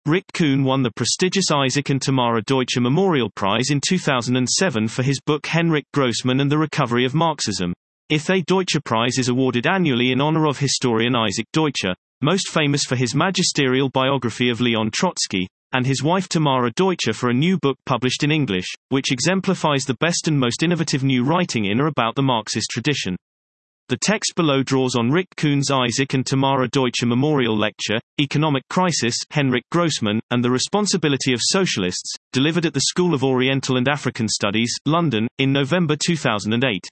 Rick Kuhn won the prestigious Isaac and Tamara Deutscher Memorial Prize in 2007 for his book Henrik Grossman and the Recovery of Marxism. The Deutscher Prize is awarded annually in honor of historian Isaac Deutscher, most famous for his magisterial biography of Leon Trotsky, and his wife Tamara Deutscher for a new book published in English, which exemplifies the best and most innovative new writing in or about the Marxist tradition. The text below draws on Rick Kuhn's Isaac and Tamara Deutscher Memorial Lecture, Economic Crisis, Henrik Grossman, and the Responsibility of Socialists, delivered at the School of Oriental and African Studies, London, in November 2008.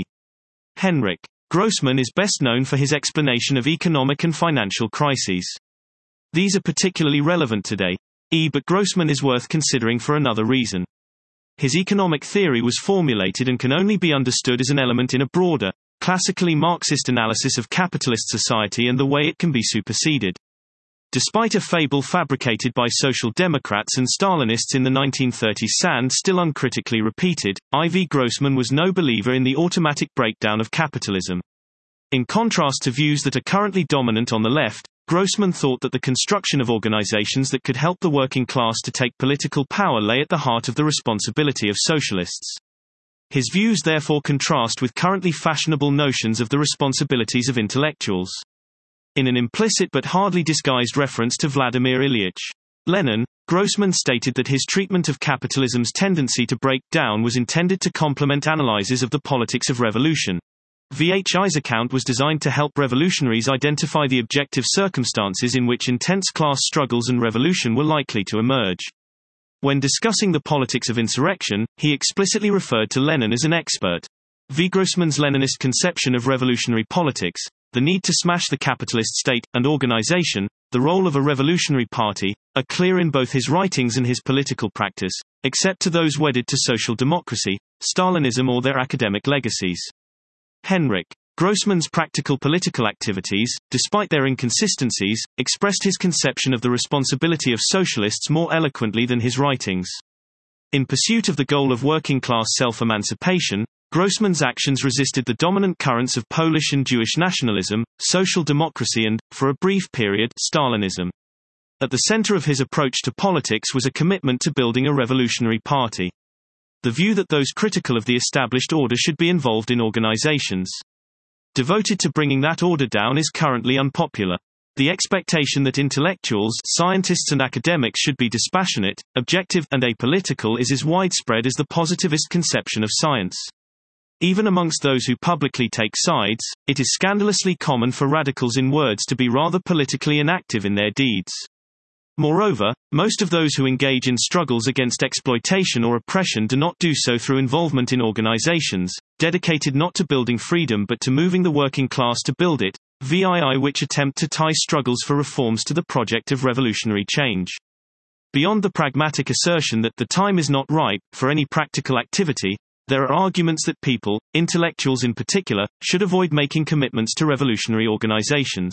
Henrik Grossman is best known for his explanation of economic and financial crises. These are particularly relevant today. But Grossman is worth considering for another reason. His economic theory was formulated and can only be understood as an element in a broader, classically Marxist analysis of capitalist society and the way it can be superseded. Despite a fable fabricated by Social Democrats and Stalinists in the 1930s and still uncritically repeated, I.V. Grossman was no believer in the automatic breakdown of capitalism. In contrast to views that are currently dominant on the left, Grossman thought that the construction of organizations that could help the working class to take political power lay at the heart of the responsibility of socialists. His views therefore contrast with currently fashionable notions of the responsibilities of intellectuals. In an implicit but hardly disguised reference to Vladimir Ilyich Lenin, Grossman stated that his treatment of capitalism's tendency to break down was intended to complement analyses of the politics of revolution. VHI's account was designed to help revolutionaries identify the objective circumstances in which intense class struggles and revolution were likely to emerge. When discussing the politics of insurrection, he explicitly referred to Lenin as an expert. V. Grossman's Leninist conception of revolutionary politics, the need to smash the capitalist state and organization, the role of a revolutionary party, are clear in both his writings and his political practice, except to those wedded to social democracy, Stalinism or their academic legacies. Henrik Grossman's practical political activities, despite their inconsistencies, expressed his conception of the responsibility of socialists more eloquently than his writings. In pursuit of the goal of working-class self-emancipation, Grossman's actions resisted the dominant currents of Polish and Jewish nationalism, social democracy and, for a brief period, Stalinism. At the center of his approach to politics was a commitment to building a revolutionary party. The view that those critical of the established order should be involved in organizations devoted to bringing that order down is currently unpopular. The expectation that intellectuals, scientists and academics should be dispassionate, objective, and apolitical is as widespread as the positivist conception of science. Even amongst those who publicly take sides, it is scandalously common for radicals in words to be rather politically inactive in their deeds. Moreover, most of those who engage in struggles against exploitation or oppression do not do so through involvement in organizations, dedicated not to building freedom but to moving the working class to build it, which attempt to tie struggles for reforms to the project of revolutionary change. Beyond the pragmatic assertion that the time is not ripe for any practical activity, there are arguments that people, intellectuals in particular, should avoid making commitments to revolutionary organizations.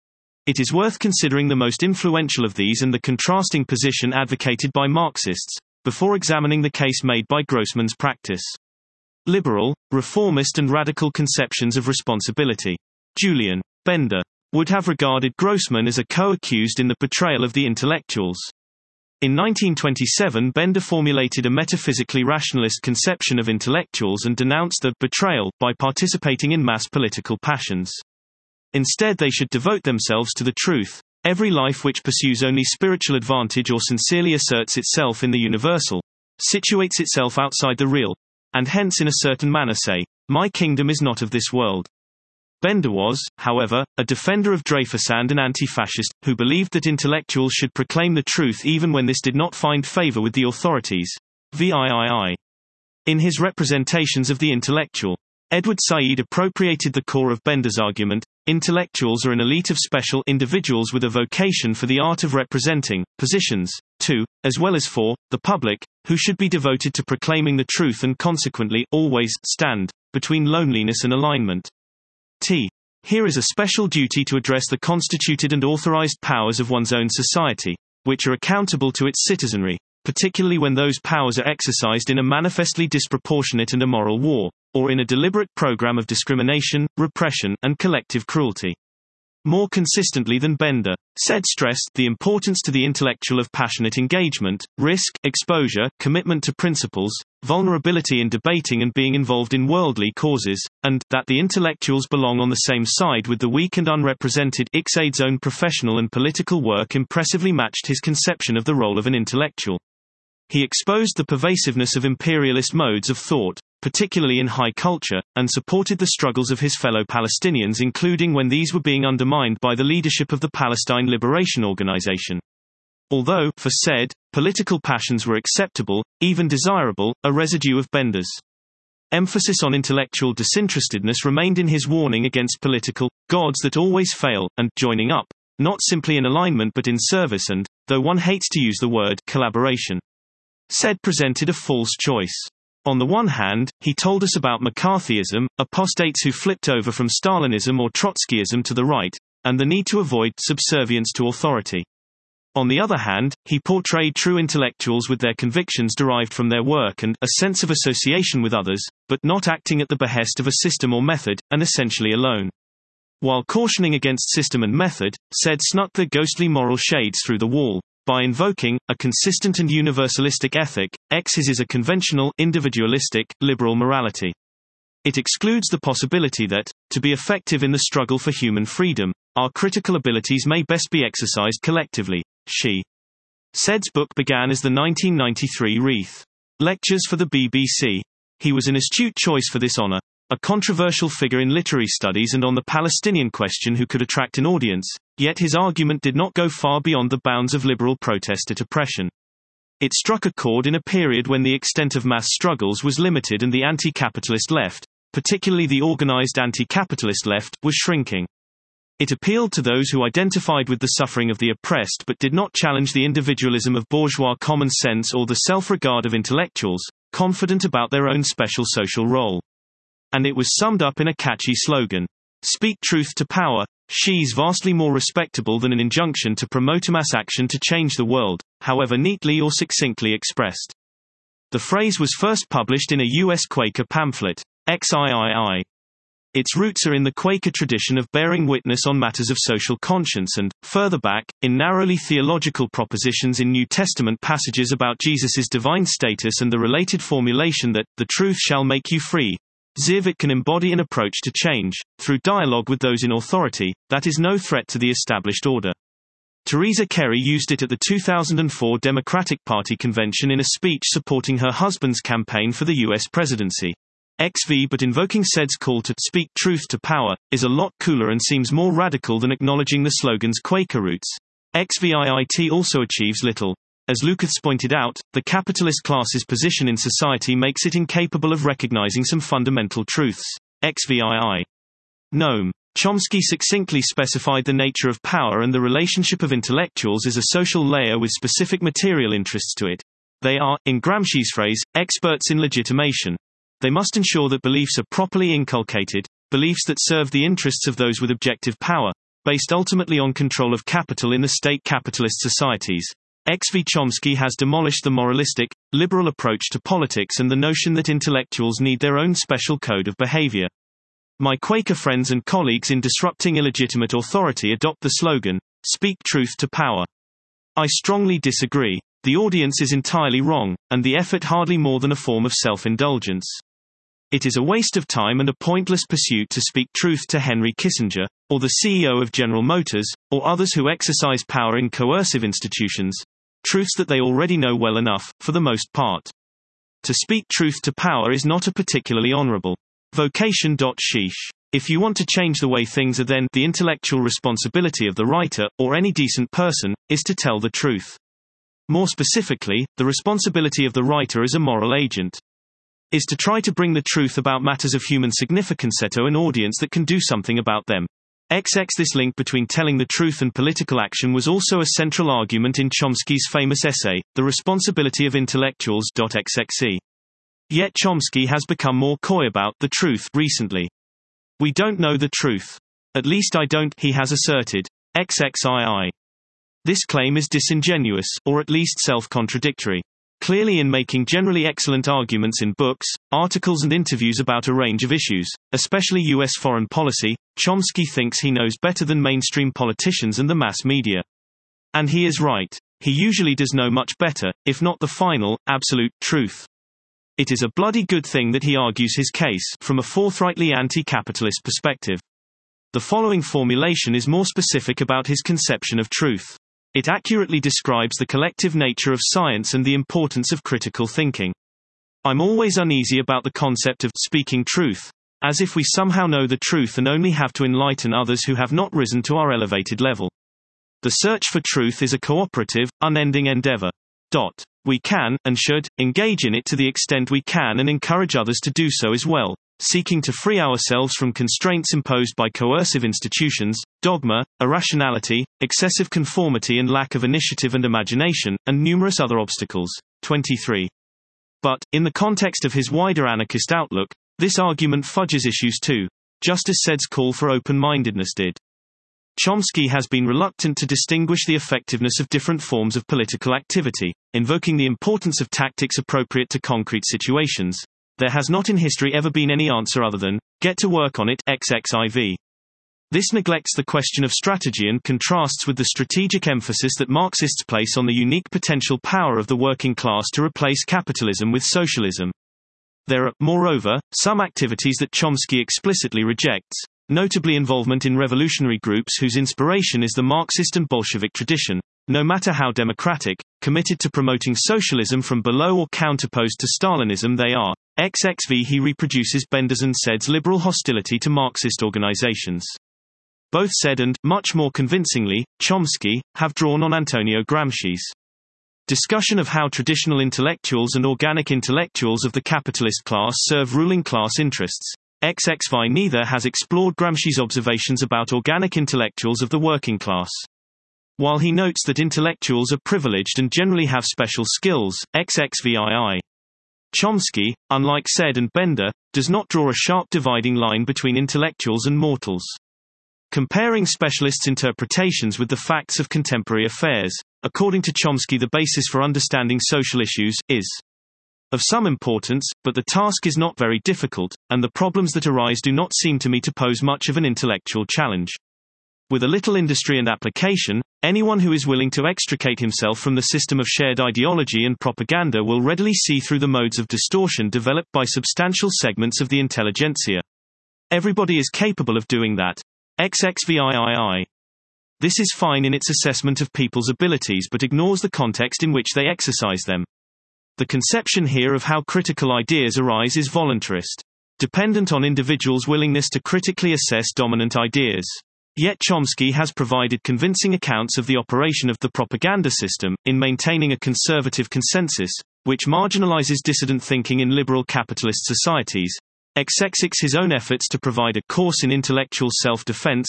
It is worth considering the most influential of these and the contrasting position advocated by Marxists, before examining the case made by Grossman's practice. Liberal, reformist and radical conceptions of responsibility. Julian Bender would have regarded Grossman as a co-accused in the betrayal of the intellectuals. In 1927, Bender formulated a metaphysically rationalist conception of intellectuals and denounced the betrayal by participating in mass political passions. Instead, they should devote themselves to the truth. Every life which pursues only spiritual advantage or sincerely asserts itself in the universal, situates itself outside the real, and hence in a certain manner say, "My kingdom is not of this world." Bender was, however, a defender of Dreyfus and an anti-fascist, who believed that intellectuals should proclaim the truth even when this did not find favor with the authorities. VIII. In his representations of the intellectual, Edward Said appropriated the core of Bender's argument: intellectuals are an elite of special individuals with a vocation for the art of representing positions, too, as well as for the public, who should be devoted to proclaiming the truth and consequently always stand between loneliness and alignment. Here is a special duty to address the constituted and authorized powers of one's own society, which are accountable to its citizenry, particularly when those powers are exercised in a manifestly disproportionate and immoral war, or in a deliberate program of discrimination, repression, and collective cruelty. More consistently than Bender, said stressed the importance to the intellectual of passionate engagement, risk, exposure, commitment to principles, vulnerability in debating and being involved in worldly causes, and that the intellectuals belong on the same side with the weak and unrepresented. Ixade's own professional and political work impressively matched his conception of the role of an intellectual. He exposed the pervasiveness of imperialist modes of thought, particularly in high culture, and supported the struggles of his fellow Palestinians, including when these were being undermined by the leadership of the Palestine Liberation Organization. Although, for Said, political passions were acceptable, even desirable, a residue of Bender's emphasis on intellectual disinterestedness remained in his warning against political gods that always fail, and joining up, not simply in alignment but in service and, though one hates to use the word, collaboration. Said presented a false choice. On the one hand, he told us about McCarthyism, apostates who flipped over from Stalinism or Trotskyism to the right, and the need to avoid subservience to authority. On the other hand, he portrayed true intellectuals with their convictions derived from their work and a sense of association with others, but not acting at the behest of a system or method, and essentially alone. While cautioning against system and method, Said snuck the ghostly moral shades through the wall. By invoking a consistent and universalistic ethic, his is a conventional, individualistic, liberal morality. It excludes the possibility that, to be effective in the struggle for human freedom, our critical abilities may best be exercised collectively. Said's book began as the 1993 Wreath Lectures for the BBC. He was an astute choice for this honor, a controversial figure in literary studies and on the Palestinian question who could attract an audience, yet his argument did not go far beyond the bounds of liberal protest at oppression. It struck a chord in a period when the extent of mass struggles was limited and the anti-capitalist left, particularly the organized anti-capitalist left, was shrinking. It appealed to those who identified with the suffering of the oppressed but did not challenge the individualism of bourgeois common sense or the self-regard of intellectuals, confident about their own special social role. And it was summed up in a catchy slogan. Speak truth to power. She's vastly more respectable than an injunction to promote a mass action to change the world, however neatly or succinctly expressed. The phrase was first published in a U.S. Quaker pamphlet, XIII. Its roots are in the Quaker tradition of bearing witness on matters of social conscience and, further back, in narrowly theological propositions in New Testament passages about Jesus's divine status and the related formulation that, the truth shall make you free. It can embody an approach to change, through dialogue with those in authority, that is no threat to the established order. Theresa Kerry used it at the 2004 Democratic Party convention in a speech supporting her husband's campaign for the U.S. presidency. But invoking Said's call to speak truth to power, is a lot cooler and seems more radical than acknowledging the slogan's Quaker roots. XVIIT also achieves little. As Lukács pointed out, the capitalist class's position in society makes it incapable of recognizing some fundamental truths. XVII. Noam Chomsky succinctly specified the nature of power and the relationship of intellectuals as a social layer with specific material interests to it. They are, in Gramsci's phrase, experts in legitimation. They must ensure that beliefs are properly inculcated, beliefs that serve the interests of those with objective power, based ultimately on control of capital in the state capitalist societies. Chomsky has demolished the moralistic, liberal approach to politics and the notion that intellectuals need their own special code of behavior. My Quaker friends and colleagues in disrupting illegitimate authority adopt the slogan, speak truth to power. I strongly disagree. The audience is entirely wrong, and the effort hardly more than a form of self-indulgence. It is a waste of time and a pointless pursuit to speak truth to Henry Kissinger, or the CEO of General Motors, or others who exercise power in coercive institutions. Truths that they already know well enough, for the most part. To speak truth to power is not a particularly honorable vocation. If you want to change the way things are, then the intellectual responsibility of the writer, or any decent person, is to tell the truth. More specifically, the responsibility of the writer as a moral agent is to try to bring the truth about matters of human significance to an audience that can do something about them. This link between telling the truth and political action was also a central argument in Chomsky's famous essay, The Responsibility of Intellectuals. Yet Chomsky has become more coy about the truth recently. We don't know the truth. At least I don't, he has asserted. XXII. This claim is disingenuous, or at least self-contradictory. clearly in making generally excellent arguments in books, articles and interviews about a range of issues, especially U.S. foreign policy. Chomsky thinks he knows better than mainstream politicians and the mass media. And he is right. He usually does know much better, if not the final, absolute, truth. It is a bloody good thing that he argues his case from a forthrightly anti-capitalist perspective. The following formulation is more specific about his conception of truth. It accurately describes the collective nature of science and the importance of critical thinking. I'm always uneasy about the concept of speaking truth, as if we somehow know the truth and only have to enlighten others who have not risen to our elevated level. The search for truth is a cooperative, unending endeavor. We can, and should, engage in it to the extent we can and encourage others to do so as well, seeking to free ourselves from constraints imposed by coercive institutions, dogma, irrationality, excessive conformity and lack of initiative and imagination, and numerous other obstacles. 23. But, in the context of his wider anarchist outlook, this argument fudges issues too, just as Said's call for open-mindedness did. Chomsky has been reluctant to distinguish the effectiveness of different forms of political activity, invoking the importance of tactics appropriate to concrete situations. There has not in history ever been any answer other than, get to work on it, XXIV. This neglects the question of strategy and contrasts with the strategic emphasis that Marxists place on the unique potential power of the working class to replace capitalism with socialism. There are, moreover, some activities that Chomsky explicitly rejects, notably involvement in revolutionary groups whose inspiration is the Marxist and Bolshevik tradition, no matter how democratic, committed to promoting socialism from below or counterposed to Stalinism they are. XXV He reproduces Bender's and Said's liberal hostility to Marxist organizations. Both Said and, much more convincingly, Chomsky, have drawn on Antonio Gramsci's discussion of how traditional intellectuals and organic intellectuals of the capitalist class serve ruling class interests. XXV neither has explored Gramsci's observations about organic intellectuals of the working class. While he notes that intellectuals are privileged and generally have special skills, XXVII. Chomsky, unlike Said and Bender, does not draw a sharp dividing line between intellectuals and mortals. Comparing specialists' interpretations with the facts of contemporary affairs, according to Chomsky the basis for understanding social issues, is of some importance, but the task is not very difficult, and the problems that arise do not seem to me to pose much of an intellectual challenge. With a little industry and application, anyone who is willing to extricate himself from the system of shared ideology and propaganda will readily see through the modes of distortion developed by substantial segments of the intelligentsia. Everybody is capable of doing that. XXVIII. This is fine in its assessment of people's abilities but ignores the context in which they exercise them. The conception here of how critical ideas arise is voluntarist, dependent on individuals' willingness to critically assess dominant ideas. Yet Chomsky has provided convincing accounts of the operation of the propaganda system, in maintaining a conservative consensus, which marginalizes dissident thinking in liberal capitalist societies. XXX his own efforts to provide a course in intellectual self-defense,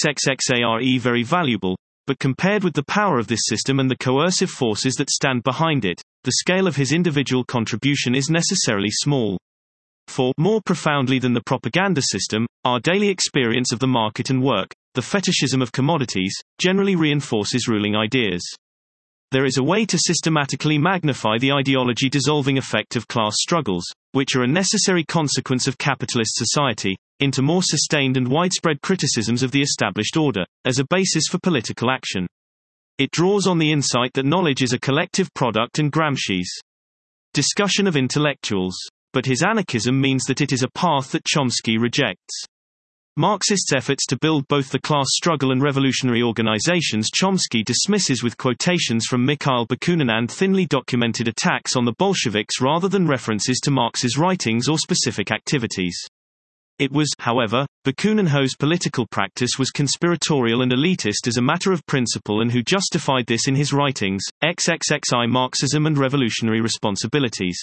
XXXARE very valuable, but compared with the power of this system and the coercive forces that stand behind it, the scale of his individual contribution is necessarily small. For, more profoundly than the propaganda system, our daily experience of the market and work, the fetishism of commodities, generally reinforces ruling ideas. There is a way to systematically magnify the ideology-dissolving effect of class struggles, which are a necessary consequence of capitalist society, into more sustained and widespread criticisms of the established order, as a basis for political action. It draws on the insight that knowledge is a collective product and Gramsci's discussion of intellectuals. But his anarchism means that it is a path that Chomsky rejects. Marxists' efforts to build both the class struggle and revolutionary organizations Chomsky dismisses with quotations from Mikhail Bakunin and thinly documented attacks on the Bolsheviks rather than references to Marx's writings or specific activities. It was, however, Bakunin whose political practice was conspiratorial and elitist as a matter of principle and who justified this in his writings, XXXI Marxism and Revolutionary Responsibilities.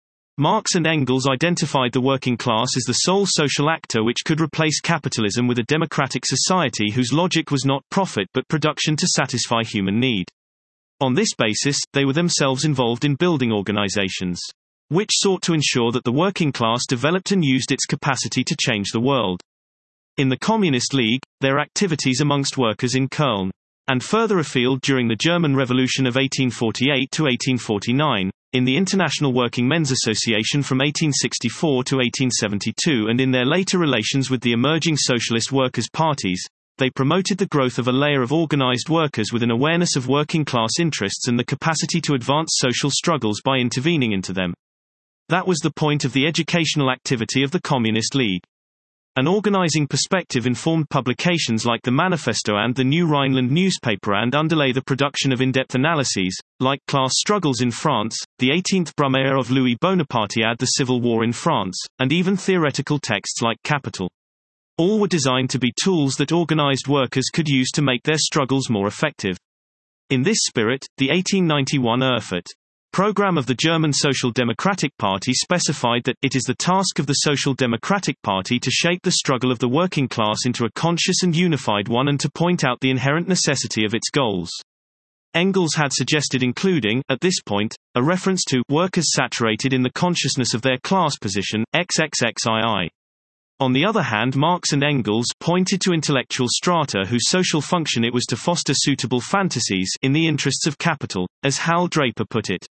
Marx and Engels identified the working class as the sole social actor which could replace capitalism with a democratic society whose logic was not profit but production to satisfy human need. On this basis, they were themselves involved in building organizations, which sought to ensure that the working class developed and used its capacity to change the world. In the Communist League, their activities amongst workers in Köln, and further afield during the German Revolution of 1848 to 1849, in the International Working Men's Association from 1864 to 1872 and in their later relations with the emerging socialist workers' parties, they promoted the growth of a layer of organized workers with an awareness of working-class interests and the capacity to advance social struggles by intervening into them. That was the point of the educational activity of the Communist League. An organizing perspective informed publications like the Manifesto and the New Rhineland newspaper and underlay the production of in-depth analyses, like Class Struggles in France, the 18th Brumaire of Louis Bonaparte and the Civil War in France, and even theoretical texts like Capital. All were designed to be tools that organized workers could use to make their struggles more effective. In this spirit, the 1891 Erfurt program of the German Social Democratic Party specified that it is the task of the Social Democratic Party to shape the struggle of the working class into a conscious and unified one and to point out the inherent necessity of its goals. Engels had suggested including, at this point, a reference to workers saturated in the consciousness of their class position, XXXII. On the other hand, Marx and Engels pointed to intellectual strata whose social function it was to foster suitable fantasies in the interests of capital, as Hal Draper put it.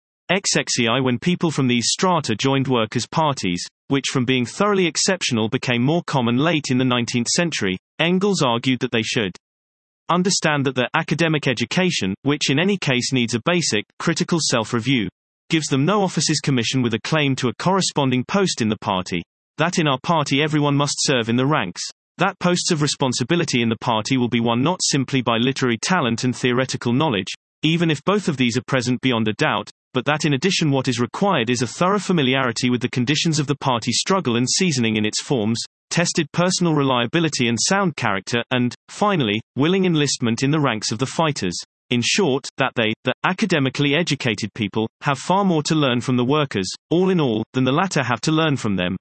XXII when people from these strata joined workers' parties, which from being thoroughly exceptional became more common late in the 19th century, Engels argued that they should understand that their academic education, which in any case needs a basic, critical self-review, gives them no officer's commission with a claim to a corresponding post in the party. That in our party everyone must serve in the ranks. That posts of responsibility in the party will be won not simply by literary talent and theoretical knowledge, even if both of these are present beyond a doubt, but that in addition what is required is a thorough familiarity with the conditions of the party struggle and seasoning in its forms, tested personal reliability and sound character, and, finally, willing enlistment in the ranks of the fighters. In short, that they, the academically educated people, have far more to learn from the workers, all in all, than the latter have to learn from them.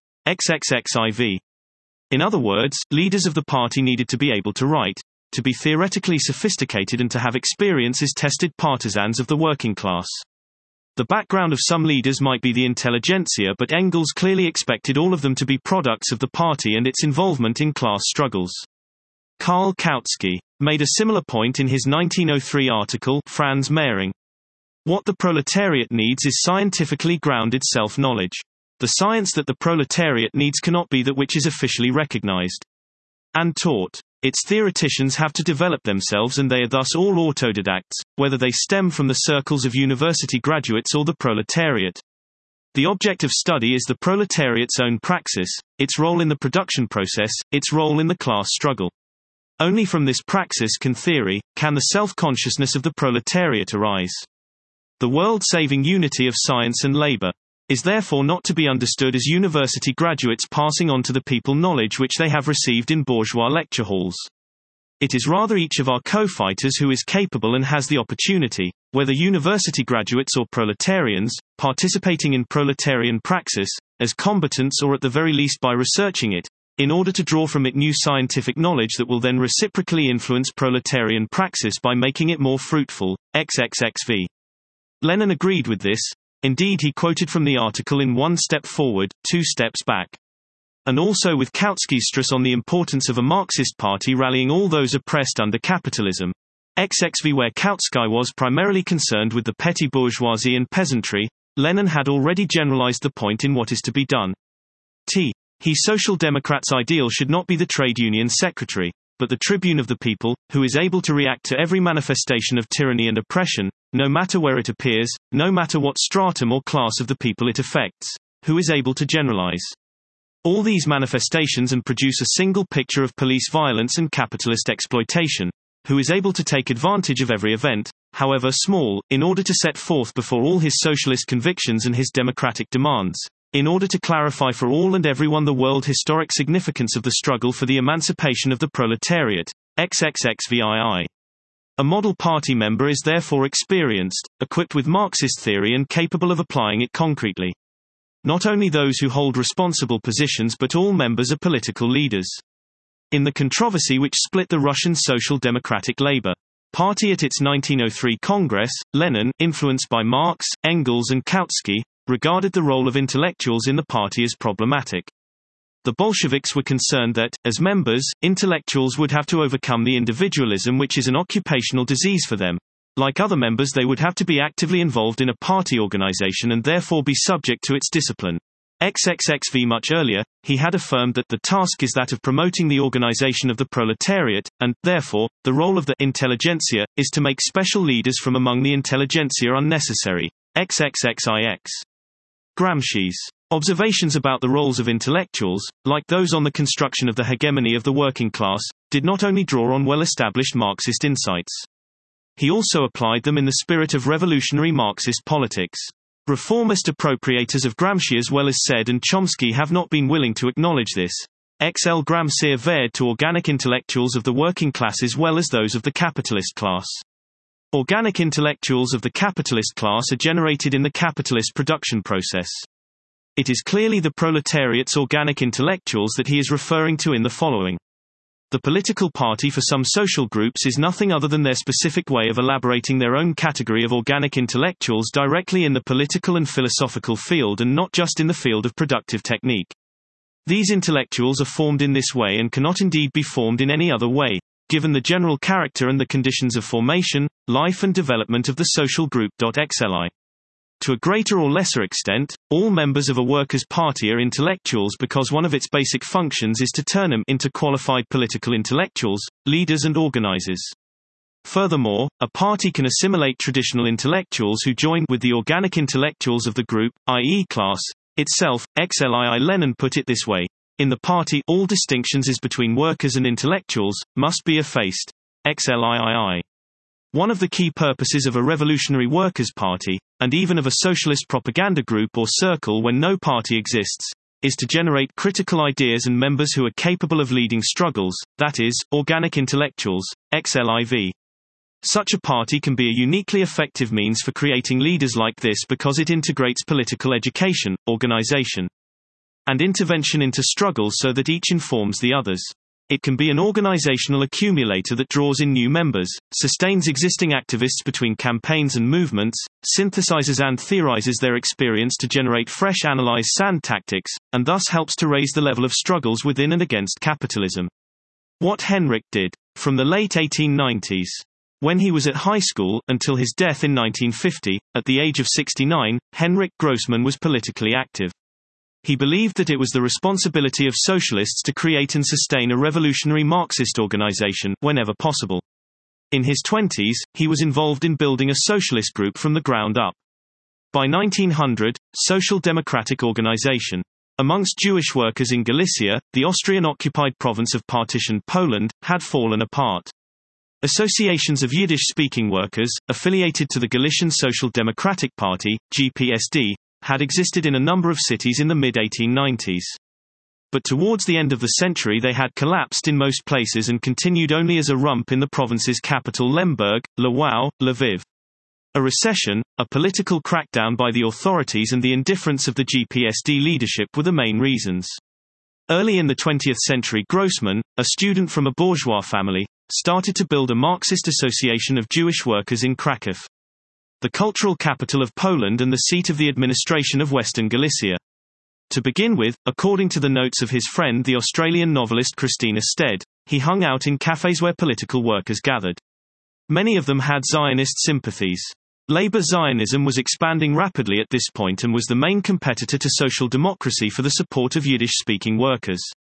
XXXIV. In other words, leaders of the party needed to be able to write, to be theoretically sophisticated and to have experience as tested partisans of the working class. The background of some leaders might be the intelligentsia, but Engels clearly expected all of them to be products of the party and its involvement in class struggles. Karl Kautsky made a similar point in his 1903 article, Franz Mehring. What the proletariat needs is scientifically grounded self-knowledge. The science that the proletariat needs cannot be that which is officially recognized and taught. Its theoreticians have to develop themselves and they are thus all autodidacts, whether they stem from the circles of university graduates or the proletariat. The object of study is the proletariat's own praxis, its role in the production process, its role in the class struggle. Only from this praxis can the self-consciousness of the proletariat arise. The world-saving unity of science and labor is therefore not to be understood as university graduates passing on to the people knowledge which they have received in bourgeois lecture halls. It is rather each of our co-fighters who is capable and has the opportunity, whether university graduates or proletarians, participating in proletarian praxis, as combatants or at the very least by researching it, in order to draw from it new scientific knowledge that will then reciprocally influence proletarian praxis by making it more fruitful. XXXV. Lenin agreed with this. Indeed, he quoted from the article in One Step Forward, Two Steps Back. And also with Kautsky's stress on the importance of a Marxist party rallying all those oppressed under capitalism. XXV. Where Kautsky was primarily concerned with the petty bourgeoisie and peasantry, Lenin had already generalized the point in What Is to Be Done. He Social Democrat's ideal should not be the trade union secretary, but the tribune of the people, who is able to react to every manifestation of tyranny and oppression, no matter where it appears, no matter what stratum or class of the people it affects, who is able to generalize all these manifestations and produce a single picture of police violence and capitalist exploitation, who is able to take advantage of every event, however small, in order to set forth before all his socialist convictions and his democratic demands, in order to clarify for all and everyone the world historic significance of the struggle for the emancipation of the proletariat. XXXVII. A model party member is therefore experienced, equipped with Marxist theory and capable of applying it concretely. Not only those who hold responsible positions but all members are political leaders. In the controversy which split the Russian Social Democratic Labour Party at its 1903 Congress, Lenin, influenced by Marx, Engels and Kautsky, regarded the role of intellectuals in the party as problematic. The Bolsheviks were concerned that, as members, intellectuals would have to overcome the individualism which is an occupational disease for them, Like other members, they would have to be actively involved in a party organization and therefore be subject to its discipline. XXXV much earlier, he had affirmed that the task is that of promoting the organization of the proletariat, and, therefore, the role of the intelligentsia is to make special leaders from among the intelligentsia unnecessary. XXXIX. Gramsci's observations about the roles of intellectuals, like those on the construction of the hegemony of the working class, did not only draw on well-established Marxist insights. He also applied them in the spirit of revolutionary Marxist politics. Reformist appropriators of Gramsci as well as Said and Chomsky have not been willing to acknowledge this. XL Gramsci averred to organic intellectuals of the working class as well as those of the capitalist class. Organic intellectuals of the capitalist class are generated in the capitalist production process. It is clearly the proletariat's organic intellectuals that he is referring to in the following. The political party for some social groups is nothing other than their specific way of elaborating their own category of organic intellectuals directly in the political and philosophical field and not just in the field of productive technique. These intellectuals are formed in this way and cannot indeed be formed in any other way, given the general character and the conditions of formation, life and development of the social group. XLI. To a greater or lesser extent, all members of a workers' party are intellectuals because one of its basic functions is to turn them into qualified political intellectuals, leaders and organizers. Furthermore, a party can assimilate traditional intellectuals who join with the organic intellectuals of the group, i.e. class, itself. XLII Lenin put it this way. In the party, all distinctions as between workers and intellectuals must be effaced. XLIII. One of the key purposes of a revolutionary workers' party, and even of a socialist propaganda group or circle when no party exists, is to generate critical ideas and members who are capable of leading struggles, that is, organic intellectuals. XLIV. Such a party can be a uniquely effective means for creating leaders like this because it integrates political education, organization, and intervention into struggles so that each informs the others. It can be an organizational accumulator that draws in new members, sustains existing activists between campaigns and movements, synthesizes and theorizes their experience to generate fresh analyze sand tactics, and thus helps to raise the level of struggles within and against capitalism. What Henrik did. From the late 1890s. When he was at high school, until his death in 1950, at the age of 69, Henrik Grossman was politically active. He believed that it was the responsibility of socialists to create and sustain a revolutionary Marxist organization, whenever possible. In his 20s, he was involved in building a socialist group from the ground up. By 1900, Social Democratic Organization. Amongst Jewish workers in Galicia, the Austrian-occupied province of partitioned Poland, had fallen apart. Associations of Yiddish-speaking workers, affiliated to the Galician Social Democratic Party, GPSD, had existed in a number of cities in the mid-1890s. But towards the end of the century they had collapsed in most places and continued only as a rump in the province's capital Lemberg, Lwów, Lviv. A recession, a political crackdown by the authorities and the indifference of the GPSD leadership were the main reasons. Early in the 20th century Grossman, a student from a bourgeois family, started to build a Marxist association of Jewish workers in Kraków, the cultural capital of Poland and the seat of the administration of Western Galicia. To begin with, according to the notes of his friend the Australian novelist Christina Stead, he hung out in cafes where political workers gathered. Many of them had Zionist sympathies. Labour Zionism was expanding rapidly at this point and was the main competitor to social democracy for the support of Yiddish-speaking workers.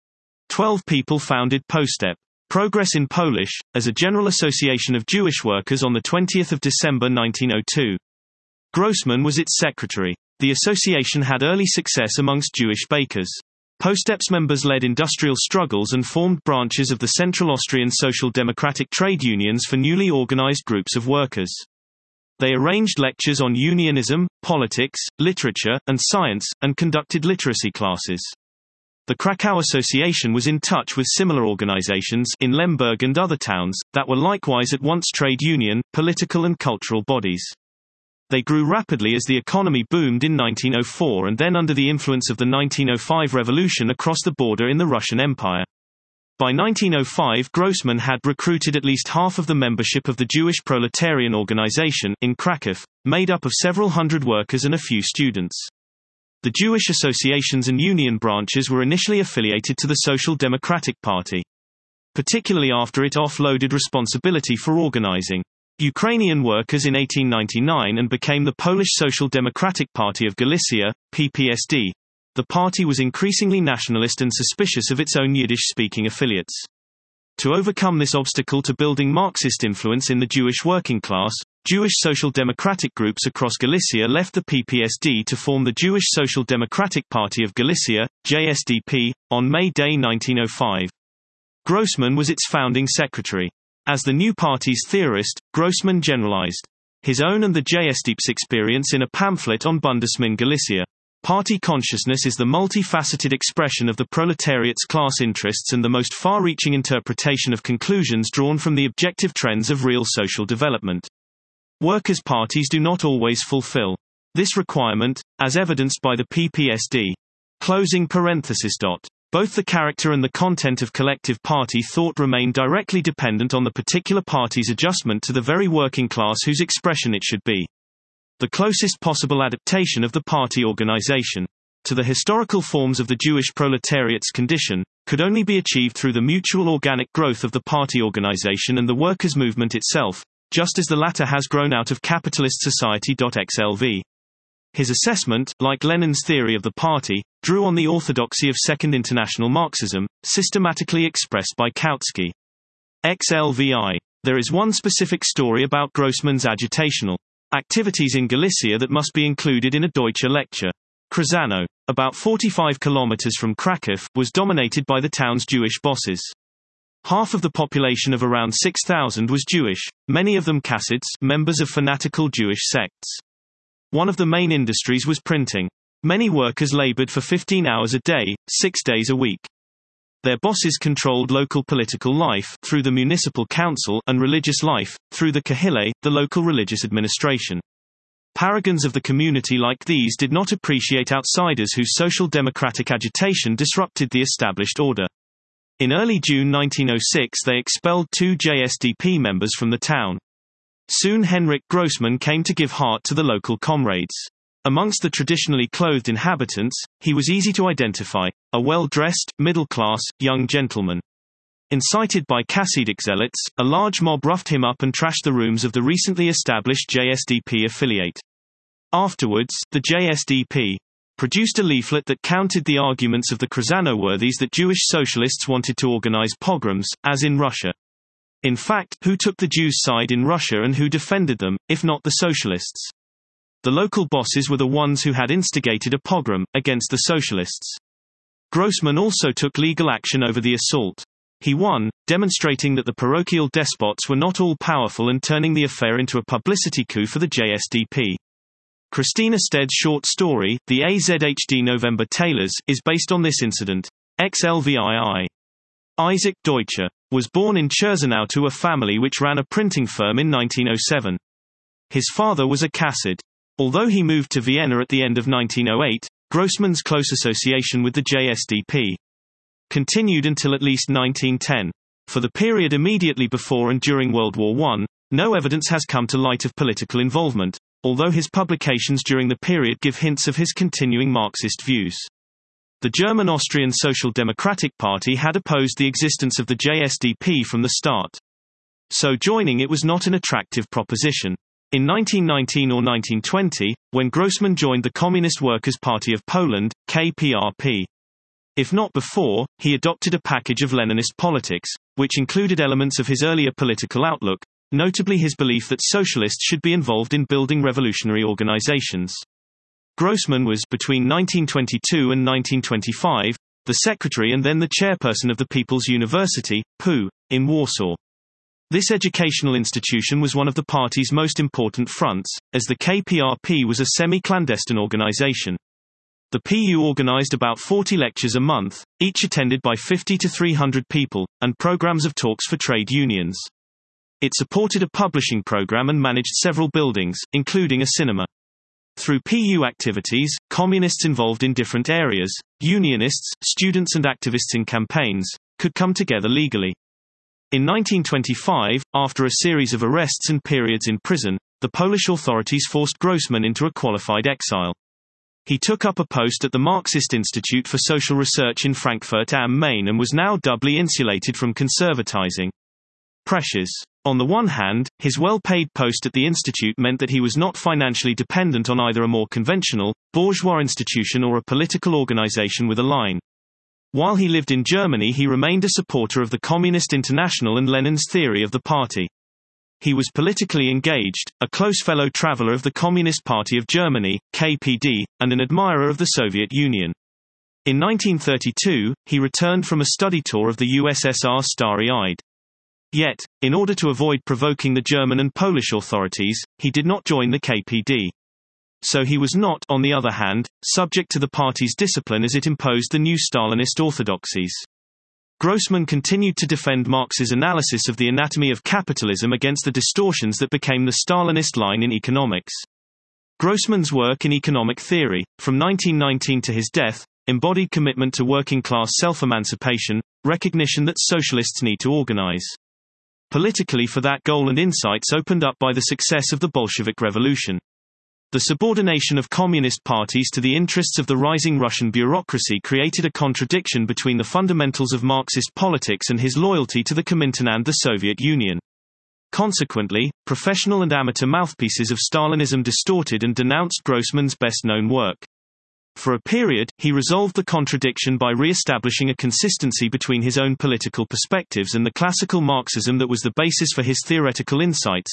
12 people founded Postep, Progress in Polish, as a general association of Jewish workers on 20 December 1902. Grossman was its secretary. The association had early success amongst Jewish bakers. Postep's members led industrial struggles and formed branches of the Central Austrian Social Democratic trade unions for newly organized groups of workers. They arranged lectures on unionism, politics, literature, and science, and conducted literacy classes. The Krakow Association was in touch with similar organizations in Lemberg and other towns, that were likewise at once trade union, political and cultural bodies. They grew rapidly as the economy boomed in 1904 and then under the influence of the 1905 revolution across the border in the Russian Empire. By 1905 Grossman had recruited at least half of the membership of the Jewish Proletarian Organization in Kraków, made up of several hundred workers and a few students. The Jewish associations and union branches were initially affiliated to the Social Democratic Party, particularly after it offloaded responsibility for organizing. Ukrainian workers in 1899 and became the Polish Social Democratic Party of Galicia, PPSD. The party was increasingly nationalist and suspicious of its own Yiddish-speaking affiliates. To overcome this obstacle to building Marxist influence in the Jewish working class, Jewish social democratic groups across Galicia left the PPSD to form the Jewish Social Democratic Party of Galicia, JSDP, on May Day 1905. Grossman was its founding secretary. As the new party's theorist, Grossman generalized his own and the JSDP's experience in a pamphlet on Bundesmin Galicia. Party consciousness is the multifaceted expression of the proletariat's class interests and the most far-reaching interpretation of conclusions drawn from the objective trends of real social development. Workers' parties do not always fulfill this requirement, as evidenced by the PPSD. Both the character and the content of collective party thought remain directly dependent on the particular party's adjustment to the very working class whose expression it should be. The closest possible adaptation of the party organization to the historical forms of the Jewish proletariat's condition could only be achieved through the mutual organic growth of the party organization and the workers' movement itself, just as the latter has grown out of capitalist society. XLV. His assessment, like Lenin's theory of the party, drew on the orthodoxy of Second International Marxism, systematically expressed by Kautsky. XLVI. There is one specific story about Grossman's agitational activities in Galicia that must be included in a Deutsche lecture. Krasano, about 45 kilometers from Kraków, was dominated by the town's Jewish bosses. Half of the population of around 6,000 was Jewish, many of them Chassids, members of fanatical Jewish sects. One of the main industries was printing. Many workers labored for 15 hours a day, 6 days a week. Their bosses controlled local political life through the municipal council and religious life through the Kahile, the local religious administration. Paragons of the community like these did not appreciate outsiders whose social democratic agitation disrupted the established order. In early June 1906 they expelled 2 JSDP members from the town. Soon Henrik Grossman came to give heart to the local comrades. Amongst the traditionally clothed inhabitants, he was easy to identify, a well-dressed, middle-class, young gentleman. Incited by Chassidic zealots, a large mob roughed him up and trashed the rooms of the recently established JSDP affiliate. Afterwards, the JSDP produced a leaflet that countered the arguments of the Krasano worthies that Jewish socialists wanted to organize pogroms, as in Russia. In fact, who took the Jews' side in Russia and who defended them, if not the socialists? The local bosses were the ones who had instigated a pogrom against the socialists. Grossman also took legal action over the assault. He won, demonstrating that the parochial despots were not all powerful and turning the affair into a publicity coup for the JSDP. Christina Stead's short story, The AZHD November Tailors, is based on this incident. XLVII. Isaac Deutscher was born in Cherzenau to a family which ran a printing firm in 1907. His father was a Chassid. Although he moved to Vienna at the end of 1908, Grossman's close association with the JSDP continued until at least 1910. For the period immediately before and during World War I, no evidence has come to light of political involvement, although his publications during the period give hints of his continuing Marxist views. The German-Austrian Social Democratic Party had opposed the existence of the JSDP from the start. So joining it was not an attractive proposition. In 1919 or 1920, when Grossman joined the Communist Workers' Party of Poland, KPRP. If not before, he adopted a package of Leninist politics, which included elements of his earlier political outlook, notably his belief that socialists should be involved in building revolutionary organizations. Grossman was, between 1922 and 1925, the secretary and then the chairperson of the People's University, PU, in Warsaw. This educational institution was one of the party's most important fronts, as the KPRP was a semi-clandestine organization. The PU organized about 40 lectures a month, each attended by 50 to 300 people, and programs of talks for trade unions. It supported a publishing program and managed several buildings, including a cinema. Through PU activities, communists involved in different areas, unionists, students and activists in campaigns, could come together legally. In 1925, after a series of arrests and periods in prison, the Polish authorities forced Grossman into a qualified exile. He took up a post at the Marxist Institute for Social Research in Frankfurt am Main and was now doubly insulated from conservatizing pressures. On the one hand, his well-paid post at the institute meant that he was not financially dependent on either a more conventional, bourgeois institution or a political organization with a line. While he lived in Germany, he remained a supporter of the Communist International and Lenin's theory of the party. He was politically engaged, a close fellow traveler of the Communist Party of Germany, KPD, and an admirer of the Soviet Union. In 1932, he returned from a study tour of the USSR starry-eyed. Yet, in order to avoid provoking the German and Polish authorities, he did not join the KPD. So he was not, on the other hand, subject to the party's discipline as it imposed the new Stalinist orthodoxies. Grossman continued to defend Marx's analysis of the anatomy of capitalism against the distortions that became the Stalinist line in economics. Grossman's work in economic theory, from 1919 to his death, embodied commitment to working-class self-emancipation, recognition that socialists need to organize politically for that goal, and insights opened up by the success of the Bolshevik Revolution. The subordination of communist parties to the interests of the rising Russian bureaucracy created a contradiction between the fundamentals of Marxist politics and his loyalty to the Comintern and the Soviet Union. Consequently, professional and amateur mouthpieces of Stalinism distorted and denounced Grossman's best-known work. For a period, he resolved the contradiction by re-establishing a consistency between his own political perspectives and the classical Marxism that was the basis for his theoretical insights,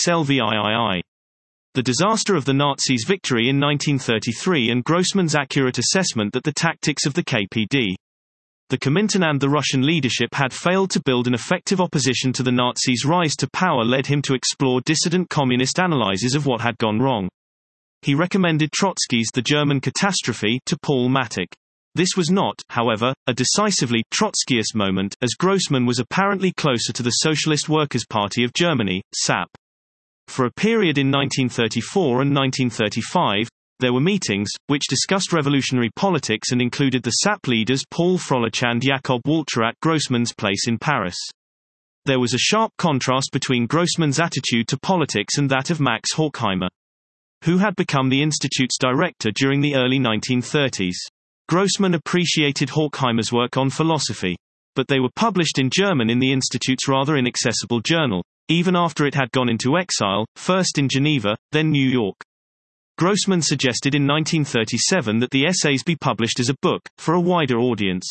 XLVIII. The disaster of the Nazis' victory in 1933 and Grossman's accurate assessment that the tactics of the KPD, the Comintern and the Russian leadership had failed to build an effective opposition to the Nazis' rise to power led him to explore dissident communist analyses of what had gone wrong. He recommended Trotsky's The German Catastrophe to Paul Mattick. This was not, however, a decisively Trotskyist moment, as Grossman was apparently closer to the Socialist Workers' Party of Germany, SAP. For a period in 1934 and 1935, there were meetings, which discussed revolutionary politics and included the SAP leaders Paul Frolich and Jakob Walcher at Grossman's place in Paris. There was a sharp contrast between Grossman's attitude to politics and that of Max Horkheimer, who had become the Institute's director during the early 1930s. Grossman appreciated Horkheimer's work on philosophy, but they were published in German in the Institute's rather inaccessible journal, even after it had gone into exile, first in Geneva, then New York. Grossman suggested in 1937 that the essays be published as a book, for a wider audience.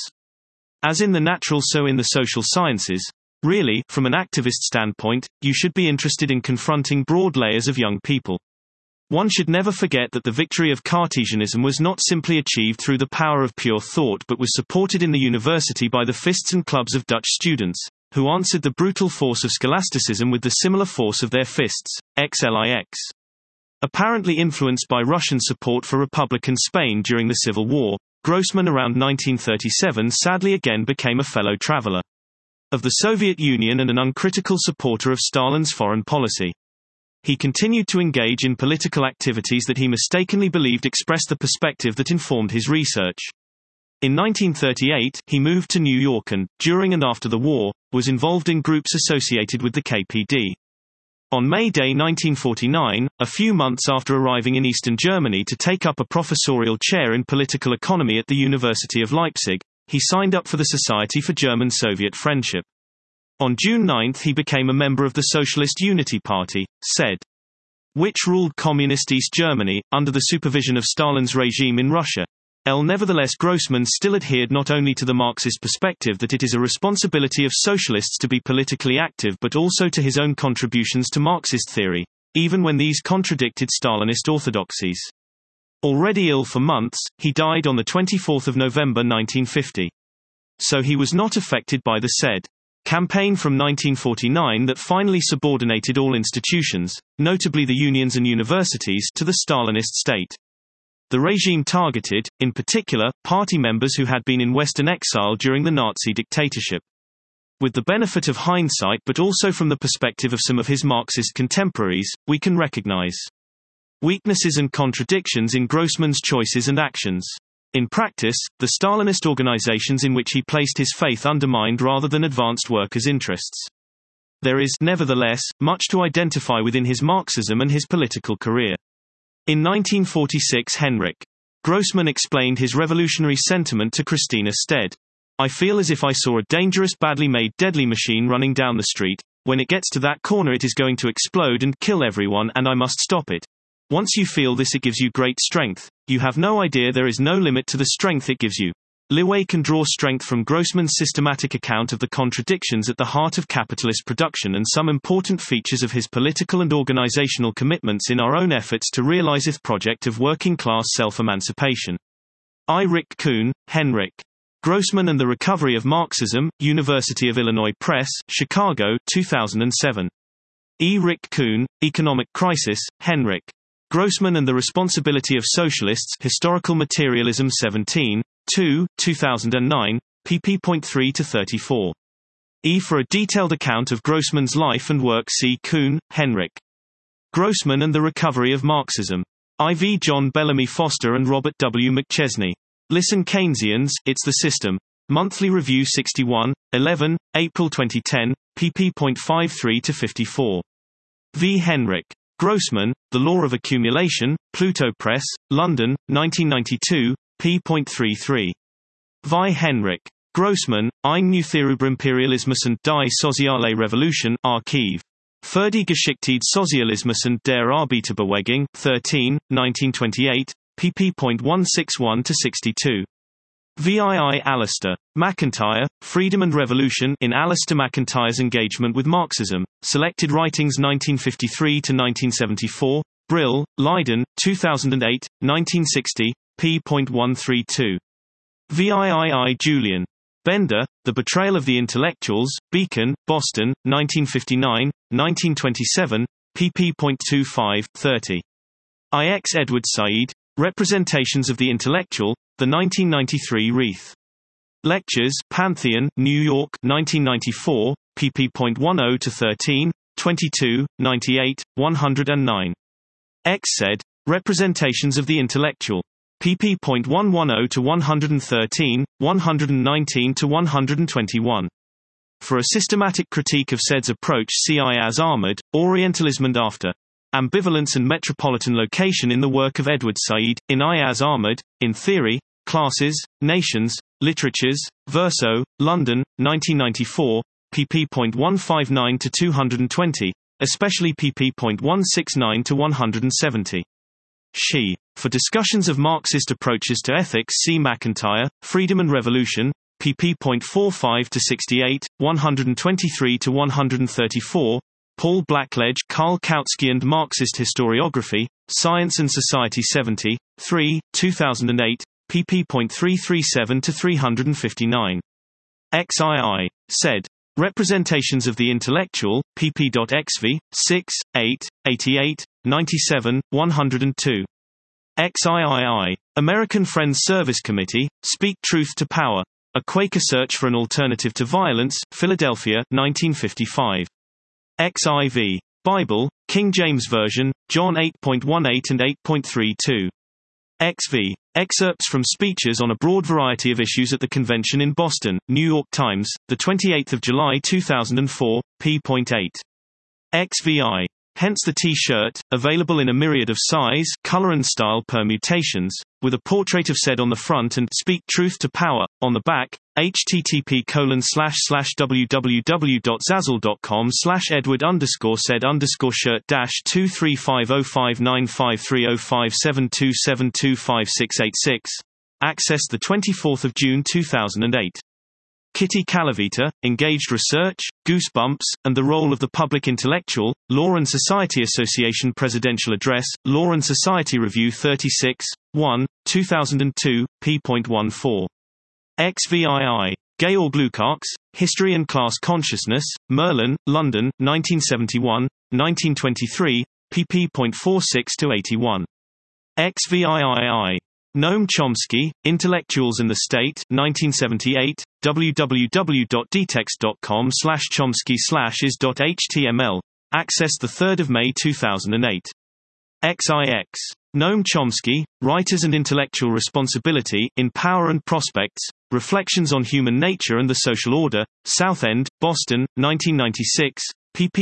As in the natural so in the social sciences, really, from an activist standpoint, you should be interested in confronting broad layers of young people. One should never forget that the victory of Cartesianism was not simply achieved through the power of pure thought but was supported in the university by the fists and clubs of Dutch students, who answered the brutal force of scholasticism with the similar force of their fists, XLIX. Apparently influenced by Russian support for Republican Spain during the Civil War, Grossman around 1937 sadly again became a fellow traveler of the Soviet Union and an uncritical supporter of Stalin's foreign policy. He continued to engage in political activities that he mistakenly believed expressed the perspective that informed his research. In 1938, he moved to New York and, during and after the war, was involved in groups associated with the KPD. On May Day 1949, a few months after arriving in Eastern Germany to take up a professorial chair in political economy at the University of Leipzig, he signed up for the Society for German-Soviet Friendship. On June 9 he became a member of the Socialist Unity Party, SED, which ruled communist East Germany, under the supervision of Stalin's regime in Russia. Nevertheless, Grossman still adhered not only to the Marxist perspective that it is a responsibility of socialists to be politically active but also to his own contributions to Marxist theory, even when these contradicted Stalinist orthodoxies. Already ill for months, he died on 24 November 1950. So he was not affected by the SED campaign from 1949 that finally subordinated all institutions, notably the unions and universities, to the Stalinist state. The regime targeted, in particular, party members who had been in Western exile during the Nazi dictatorship. With the benefit of hindsight but also from the perspective of some of his Marxist contemporaries, we can recognize weaknesses and contradictions in Grossman's choices and actions. In practice, the Stalinist organizations in which he placed his faith undermined rather than advanced workers' interests. There is, nevertheless, much to identify within his Marxism and his political career. In 1946, Henrik Grossman explained his revolutionary sentiment to Christina Stead. "I feel as if I saw a dangerous, badly made, deadly machine running down the street, When it gets to that corner it is going to explode and kill everyone and I must stop it. Once you feel this it gives you great strength. You have no idea there is no limit to the strength it gives you. Liwei can draw strength from Grossman's systematic account of the contradictions at the heart of capitalist production and some important features of his political and organizational commitments in our own efforts to realize his project of working-class self-emancipation. I. Rick Kuhn, Henrik. Grossman and the Recovery of Marxism, University of Illinois Press, Chicago, 2007. E. Rick Kuhn, Economic Crisis, Henrik. Grossman and the Responsibility of Socialists, Historical Materialism 17, 2, 2009, pp.3-34. E. For a detailed account of Grossman's life and work see Kuhn, Henrik. Grossman and the Recovery of Marxism. IV John Bellamy Foster and Robert W. McChesney. Listen Keynesians, It's the System. Monthly Review 61, 11, April 2010, pp.53-54. V. Henrik. Grossman, The Law of Accumulation, Pluto Press, London, 1992, p.33. Vi Henrik. Grossman, Ein Neutherubrimperialismus und die soziale Revolution, Archiv. Für die Geschichte Sozialismus und der Arbeiterbewegung, 13, 1928, pp.161-62. VII Alistair McIntyre, Freedom and Revolution in Alistair McIntyre's Engagement with Marxism, Selected Writings 1953-1974, Brill, Leiden, 2008, 1960, p.132. VII Julian. Bender, The Betrayal of the Intellectuals, Beacon, Boston, 1959, 1927, pp.25-30. IX Edward Said, Representations of the Intellectual, The 1993 Wreath. Lectures, Pantheon, New York, 1994, pp.10-13, 22, 98, 109. X said, Representations of the Intellectual. pp.110-113, 119-121. For a systematic critique of Said's approach see Ayaz Ahmad, Orientalism and After. Ambivalence and Metropolitan Location in the work of Edward Said, in Ayaz Ahmad, In Theory, Classes, Nations, Literatures, Verso, London, 1994, pp.159-220, especially pp.169-170. She. For discussions of Marxist approaches to ethics see McIntyre, Freedom and Revolution, pp.45-68, 123-134, Paul Blackledge, Karl Kautsky and Marxist Historiography, Science and Society 70, 3, 2008, pp.337-359. XII. Said. Representations of the Intellectual, pp.xv, 6, 8, 88, 97, 102. XIII. American Friends Service Committee, Speak Truth to Power. A Quaker Search for an Alternative to Violence, Philadelphia, 1955. XIV. Bible, King James Version, John 8.18 and 8.32. XV. Excerpts from speeches on a broad variety of issues at the convention in Boston, New York Times, 28 July 2004, p.8. XVI. Hence the T-shirt, available in a myriad of size, color and style permutations, with a portrait of Said on the front and Speak Truth to Power on the back. http://www.zazzle.com/edward_said_shirt-23505953057272566. Access 24 June 2008. Kitty Calavita, Engaged Research, Goosebumps, and the Role of the Public Intellectual, Law and Society Association Presidential Address, Law and Society Review 36, 1, 2002, p.14. XVII. Georg Lukács, History and Class Consciousness, Merlin, London, 1971, 1923, pp.46-81. XVIII. Noam Chomsky, Intellectuals and the State, 1978, www.dtext.com/chomsky/is.html. Access 3 May 2008. XIX. Noam Chomsky, Writers and Intellectual Responsibility, in Power and Prospects, Reflections on Human Nature and the Social Order, Southend, Boston, 1996,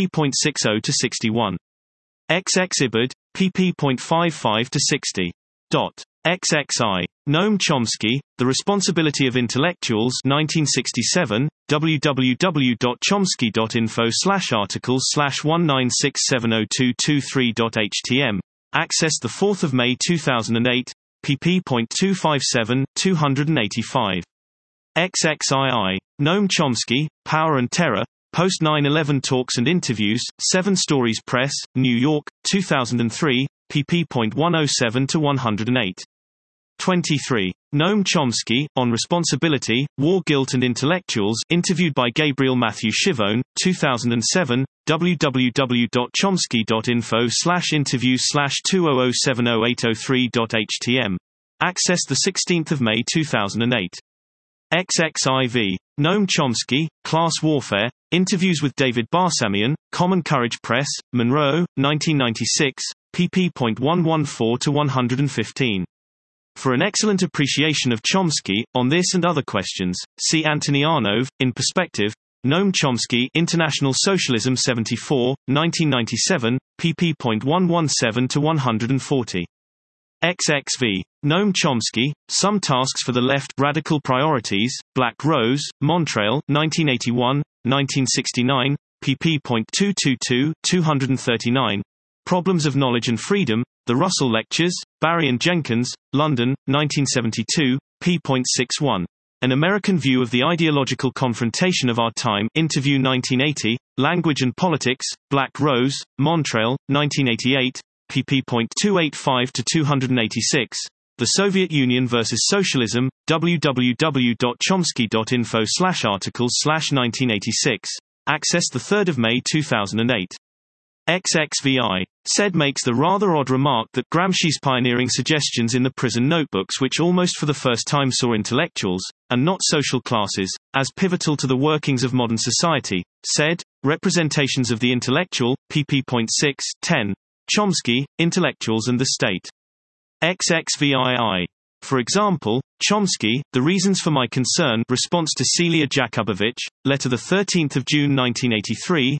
pp.60-61. XX Ibid, pp.55-60. XXI. Noam Chomsky, The Responsibility of Intellectuals 1967, www.chomsky.info/articles/196702223.htm. Access 4 May 2008, pp.257, 285. XXII. Noam Chomsky, Power and Terror, Post 9/11 Talks and Interviews, 7 Stories Press, New York, 2003, pp.107-108. 23. Noam Chomsky, On Responsibility, War, Guilt and Intellectuals, interviewed by Gabriel Matthew Chivone, 2007, www.chomsky.info/interviews/20070803.htm. Access 16 May 2008. XXIV. Noam Chomsky, Class Warfare, interviews with David Barsamian, Common Courage Press, Monroe, 1996, pp.114-115. For an excellent appreciation of Chomsky, on this and other questions, see Anthony Arnove, In Perspective, Noam Chomsky, International Socialism 74, 1997, pp.117-140. XXV. Noam Chomsky, Some Tasks for the Left, Radical Priorities, Black Rose, Montreal, 1981, 1969, pp.222-239. Problems of Knowledge and Freedom, The Russell Lectures, Barry and Jenkins, London, 1972, p.61. An American View of the Ideological Confrontation of Our Time, Interview 1980, Language and Politics, Black Rose, Montreal, 1988, pp.285-286. The Soviet Union versus Socialism, www.chomsky.info/articles/1986. Access 3 May 2008. XXVI. Said makes the rather odd remark that Gramsci's pioneering suggestions in the prison notebooks, which almost for the first time saw intellectuals, and not social classes, as pivotal to the workings of modern society, said, Representations of the Intellectual, pp.6, 10. Chomsky, Intellectuals and the State. XXVII. For example, Chomsky, The Reasons for My Concern, response to Celia Jakubowicz, letter 13 June 1983,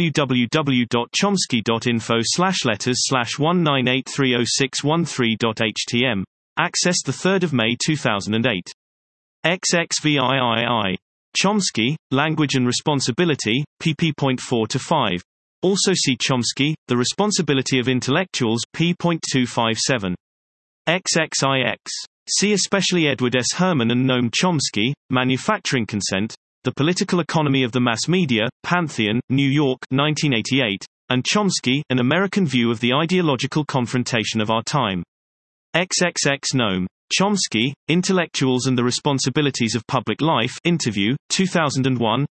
www.chomsky.info/letters/1983061.htm. Access 3 May 2008. XXVIII. Chomsky, Language and Responsibility, pp.4-5. Also see Chomsky, The Responsibility of Intellectuals, p.257. XXIX. See especially Edward S. Herman and Noam Chomsky, Manufacturing Consent, The Political Economy of the Mass Media, Pantheon, New York, 1988, and Chomsky, An American View of the Ideological Confrontation of Our Time. XXX Noam Chomsky, Intellectuals and the Responsibilities of Public Life, interview, 2001,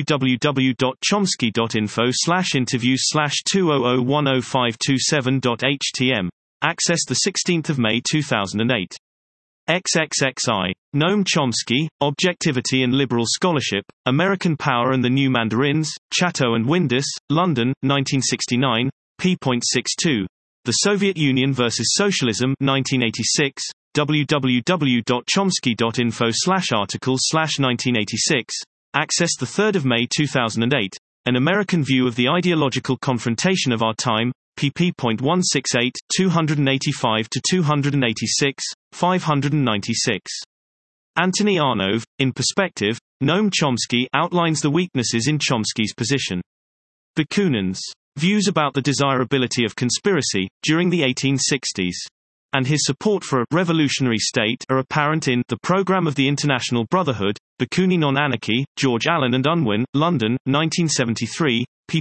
www.chomsky.info/interviews/200100527.htm. Access 16 May 2008. XXXI. Noam Chomsky, Objectivity and Liberal Scholarship, American Power and the New Mandarins, Chatto and Windus, London, 1969, p.62. The Soviet Union versus Socialism, 1986, www.chomsky.info/articles/1986. Access 3 May 2008. An American View of the Ideological Confrontation of Our Time, pp.168, 285-286, 596. Anthony Arnove, In Perspective, Noam Chomsky outlines the weaknesses in Chomsky's position. Bakunin's views about the desirability of conspiracy, during the 1860s, and his support for a revolutionary state are apparent in The Program of the International Brotherhood, Bakunin on Anarchy, George Allen and Unwin, London, 1973,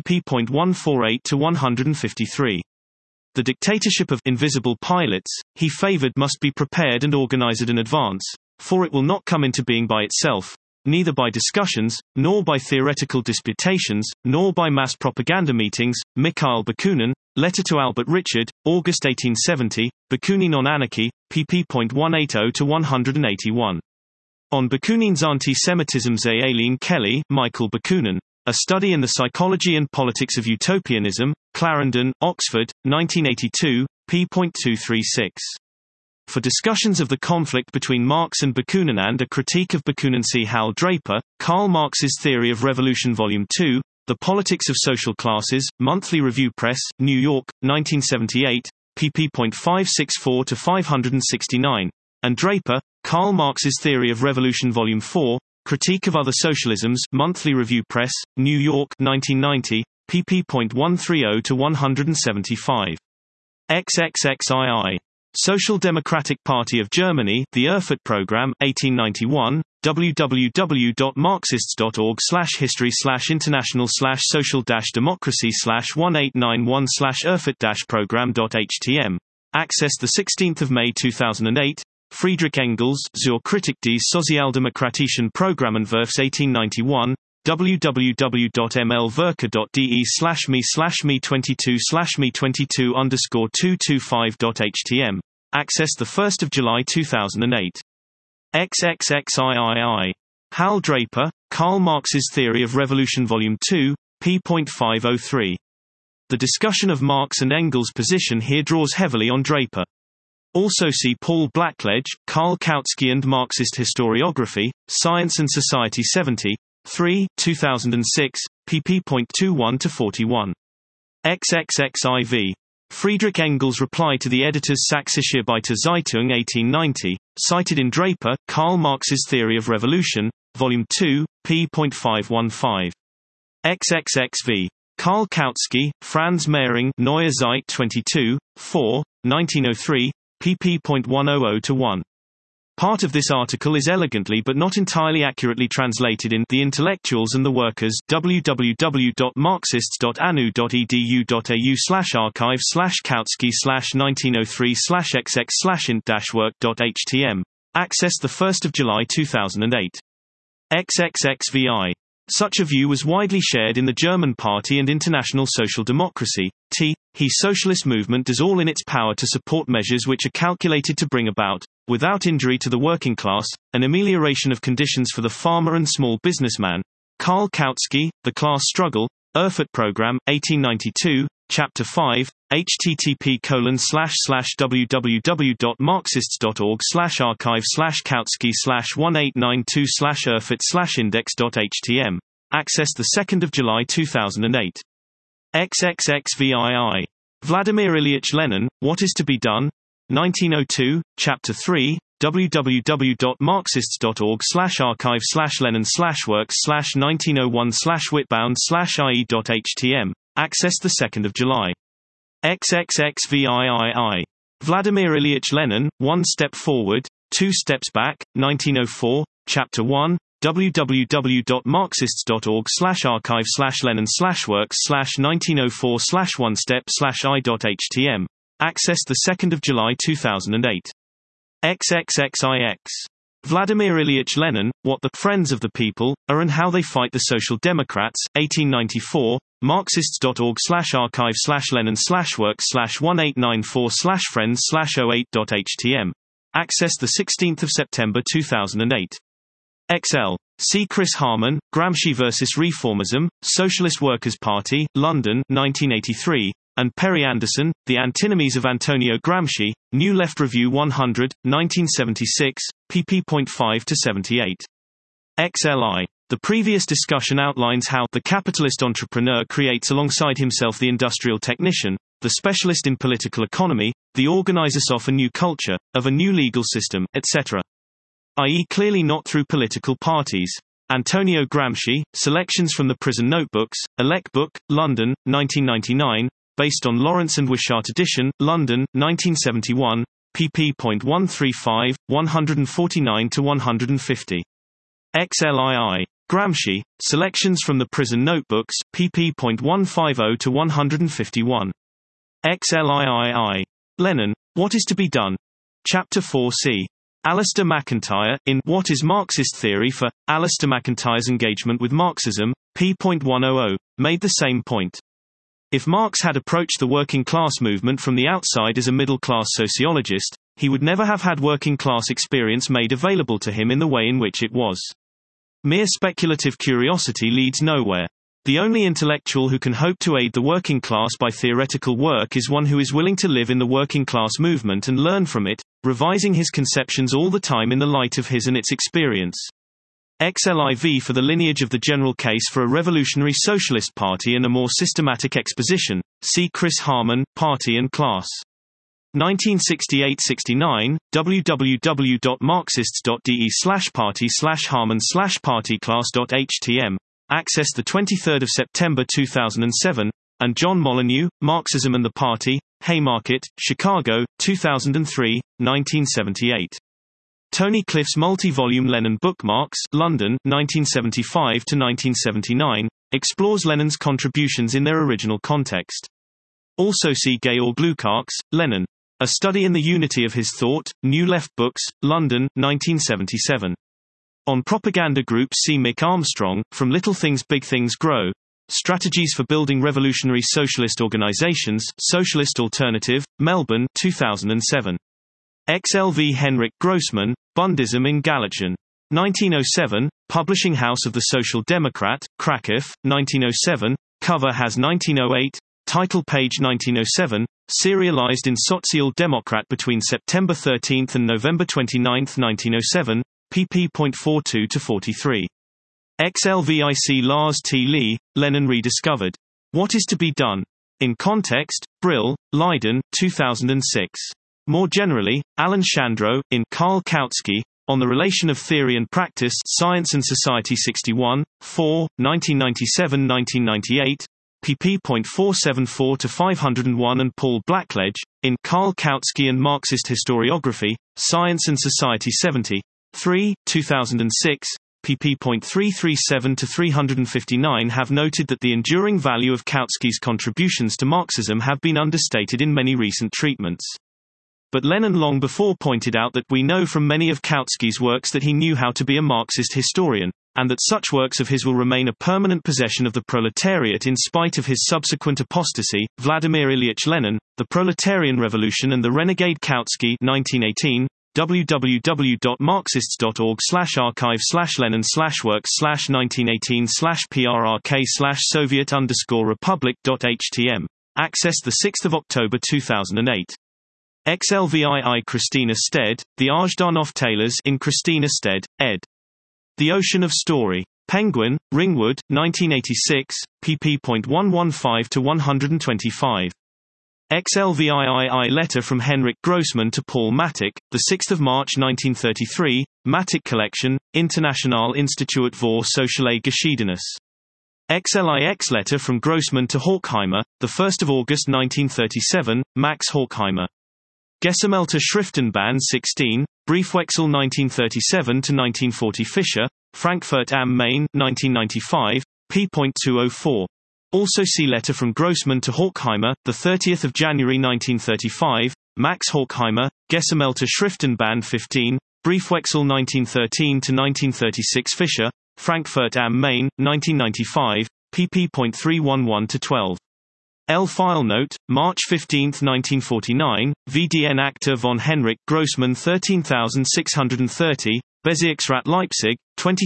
pp.148-153. The dictatorship of invisible pilots he favored must be prepared and organized in advance, for it will not come into being by itself, neither by discussions, nor by theoretical disputations, nor by mass propaganda meetings. Mikhail Bakunin, Letter to Albert Richard, August 1870, Bakunin on Anarchy, pp.180-181. On Bakunin's Anti-Semitism. Aileen Kelly, Michael Bakunin, A Study in the Psychology and Politics of Utopianism, Clarendon, Oxford, 1982, p.236. For discussions of the conflict between Marx and Bakunin and a critique of Bakunin, see Hal Draper, Karl Marx's Theory of Revolution Volume 2, The Politics of Social Classes, Monthly Review Press, New York, 1978, pp.564–569, and Draper, Karl Marx's Theory of Revolution Volume 4, Critique of Other Socialisms, Monthly Review Press, New York, 1990, pp.130–175. XXXII. Social Democratic Party of Germany, The Erfurt Program, 1891, www.marxist.org/history/international/social-democracy/1891/Erfurt-program.htm. Access 16 May 2008. Friedrich Engels, Zur Kritik des Sozialdemokratischen Programmentwurfs 1891, www.mlwerke.de/me/me22/me22_225.htm. Access 1 July 2008. XXXIII. Hal Draper, Karl Marx's Theory of Revolution Volume 2, p.503. The discussion of Marx and Engels' position here draws heavily on Draper. Also see Paul Blackledge, Karl Kautsky and Marxist Historiography, Science and Society 70, 3, 2006, pp.21–41. XXXIV. Friedrich Engels' reply to the editor's Sächsische Arbeiter Zeitung 1890, cited in Draper, Karl Marx's Theory of Revolution, Volume 2, p.515. XXXV. Karl Kautsky, Franz Mehring, Neue Zeit 22, 4, 1903, pp.100–1. Part of this article is elegantly but not entirely accurately translated in The Intellectuals and the Workers, www.marxist.anu.au/archive/Kautsky/1903/xx/int-work.htm. Access 1 July 2008. XXXVI. Such a view was widely shared in the German Party and International Social Democracy. The socialist movement does all in its power to support measures which are calculated to bring about, without injury to the working class, an amelioration of conditions for the farmer and small businessman. Karl Kautsky, The Class Struggle, Erfurt Program, 1892, Chapter 5, http://www.marxist.org/archive/Kautsky/1892/Erfurt/index.htm. Access 2 July 2008. XXXVII. Vladimir Ilyich Lenin, What is to be Done? 1902, Chapter 3, www.marxist.org/archive/lenin/works/1901/whitbound/ie.htm. Access 2 July. XXXVIII. Vladimir Ilyich Lenin, One Step Forward, Two Steps Back, 1904, Chapter 1, www.marxist.org/archive/lenin/works/1904/1step/i.htm. Access 2 July 2008. XXXIX. Vladimir Ilyich Lenin, What the Friends of the People Are and How They Fight the Social Democrats, 1894, marxists.org/archive/lenin/works/1894/friends/08.htm. Access 16 September 2008. XL. See Chris Harman, Gramsci vs. Reformism, Socialist Workers' Party, London, 1983, and Perry Anderson, The Antinomies of Antonio Gramsci, New Left Review 100, 1976, pp.5–78. XLI. The previous discussion outlines how the capitalist entrepreneur creates alongside himself the industrial technician, the specialist in political economy, the organizer of a new culture, of a new legal system, etc. i.e. clearly not through political parties. Antonio Gramsci, Selections from the Prison Notebooks, Elec Book, London, 1999, based on Lawrence and Wishart edition, London, 1971, pp.135, 149–150. XLII. Gramsci, Selections from the Prison Notebooks, pp.150–151. XLIII. Lenin, What is to be Done? Chapter 4c. Alistair McIntyre, in What is Marxist Theory for Alistair McIntyre's Engagement with Marxism, p.100, made the same point. If Marx had approached the working class movement from the outside as a middle-class sociologist, he would never have had working-class experience made available to him in the way in which it was. Mere speculative curiosity leads nowhere. The only intellectual who can hope to aid the working class by theoretical work is one who is willing to live in the working class movement and learn from it, revising his conceptions all the time in the light of his and its experience. XLIV for the lineage of the general case for a revolutionary socialist party and a more systematic exposition, see Chris Harman, Party and Class. 1968-69, www.marxists.de/party/Harman/partyclass.htm, accessed the 23rd of September 2007, and John Molyneux, Marxism and the Party, Haymarket, Chicago, 2003, 1978. Tony Cliff's multi-volume Lenin Bookmarks, London, 1975-1979, explores Lenin's contributions in their original context. Also see Georg Lukács, Lenin. A Study in the Unity of His Thought, New Left Books, London, 1977. On propaganda groups see Mick Armstrong, From Little Things Big Things Grow, Strategies for Building Revolutionary Socialist Organizations, Socialist Alternative, Melbourne, 2007. XLV Henrik Grossman, Bundism in Galitzien. 1907, Publishing House of the Social Democrat, Krakow, 1907, cover has 1908, title page 1907, serialized in Social Democrat between September 13 and November 29, 1907, pp.42-43. XLVIC Lars T. Lee, Lenin Rediscovered. What is to be done? In Context, Brill, Leiden, 2006. More generally, Alan Shandro, in Karl Kautsky, On the Relation of Theory and Practice, Science and Society 61, 4, 1997-1998, pp.474-501 and Paul Blackledge, in Karl Kautsky and Marxist Historiography, Science and Society 70, 3, 2006, pp.337-359 have noted that the enduring value of Kautsky's contributions to Marxism have been understated in many recent treatments. But Lenin long before pointed out that we know from many of Kautsky's works that he knew how to be a Marxist historian, and that such works of his will remain a permanent possession of the proletariat in spite of his subsequent apostasy. Vladimir Ilyich Lenin, The Proletarian Revolution and the Renegade Kautsky, 1918, www.marxists.org/archive/lenin/works/1918/prrk/soviet_republic.htm. Accessed 6 October 2008. XLVII Christina Stead, The Ajdanov Tailors in Christina Stead, ed. The Ocean of Story. Penguin, Ringwood, 1986, pp.115-125. XLVII Letter from Henrik Grossman to Paul Matic, 6 March 1933, Matic Collection, Internationale Institut für Soziale Geschiedenis. XLIX Letter from Grossman to Horkheimer, 1 August 1937, Max Horkheimer. Gesammelte Schriftenband 16, Briefwechsel 1937-1940 Fischer, Frankfurt am Main, 1995, p.204. Also see Letter from Grossman to Horkheimer, 30 January 1935, Max Horkheimer, Gesammelte Schriftenband 15, Briefwechsel 1913-1936 Fischer, Frankfurt am Main, 1995, pp.311-12. L. File Note, March 15, 1949, VDN Akte von Henrik Grossman 13630, Bezirksrat Leipzig,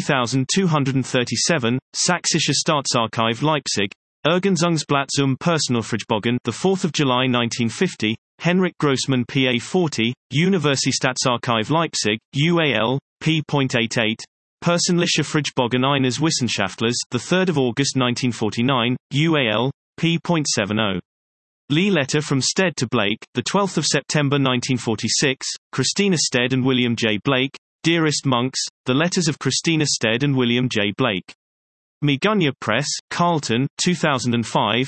20237, Sächsische Staatsarchiv Leipzig, Ergänzungsblatt zum Personalfragebogen, 4 July 1950, Henrik Grossman PA 40, Universitätsarchiv Leipzig, UAL, p.88, Personliche Fragebogen eines Wissenschaftlers, 3 August 1949, UAL, p.70. Lee Letter from Stead to Blake, 12 September 1946, Christina Stead and William J. Blake, Dearest Monks, The Letters of Christina Stead and William J. Blake. Migunya Press, Carlton, 2005,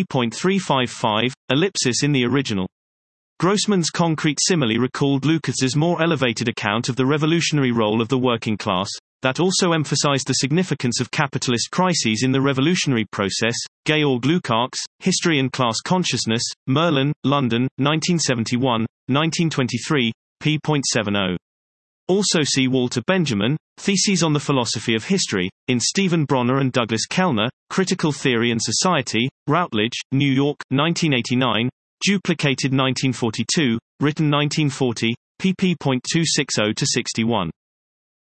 p.355, ellipsis in the original. Grossman's concrete simile recalled Lukács's more elevated account of the revolutionary role of the working class, that also emphasized the significance of capitalist crises in the revolutionary process. Georg Lukács, History and Class Consciousness, Merlin, London, 1971, 1923, p.70. Also see Walter Benjamin, Theses on the Philosophy of History, in Stephen Bronner and Douglas Kellner, Critical Theory and Society, Routledge, New York, 1989, duplicated 1942, written 1940, pp.260-61.